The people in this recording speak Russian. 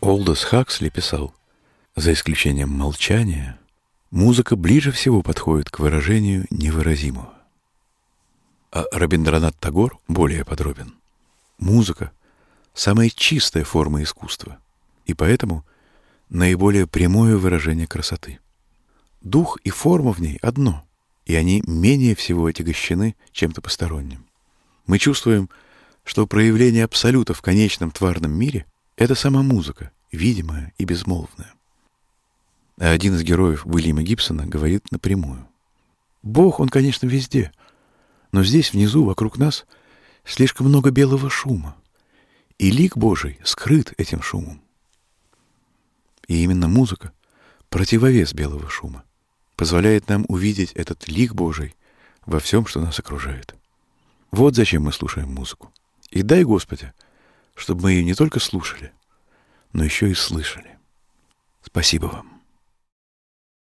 Олдос Хаксли писал: «За исключением молчания, музыка ближе всего подходит к выражению невыразимого». А Рабиндранат Тагор более подробен. Музыка — самая чистая форма искусства, и поэтому наиболее прямое выражение красоты. Дух и форма в ней одно, и они менее всего отягощены чем-то посторонним. Мы чувствуем, что проявление абсолюта в конечном тварном мире — это сама музыка, видимая и безмолвная. А один из героев Уильяма Гибсона говорит напрямую: «Бог, Он, конечно, везде, но здесь, внизу, вокруг нас, слишком много белого шума, и лик Божий скрыт этим шумом». И именно музыка, противовес белого шума, позволяет нам увидеть этот лик Божий во всем, что нас окружает. Вот зачем мы слушаем музыку. И дай, Господи, чтобы мы ее не только слушали, но еще и слышали. Спасибо вам.